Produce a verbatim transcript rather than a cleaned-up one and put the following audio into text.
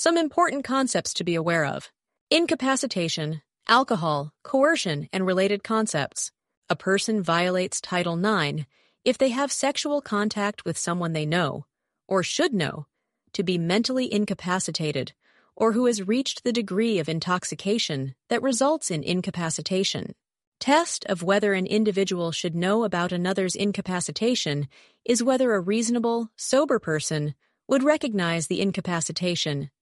Some important concepts to be aware of. Incapacitation, alcohol, coercion, and related concepts. A person violates Title nine if they have sexual contact with someone they know, or should know, to be mentally incapacitated, or who has reached the degree of intoxication that results in incapacitation. Test of whether an individual should know about another's incapacitation is whether a reasonable, sober person would recognize the incapacitation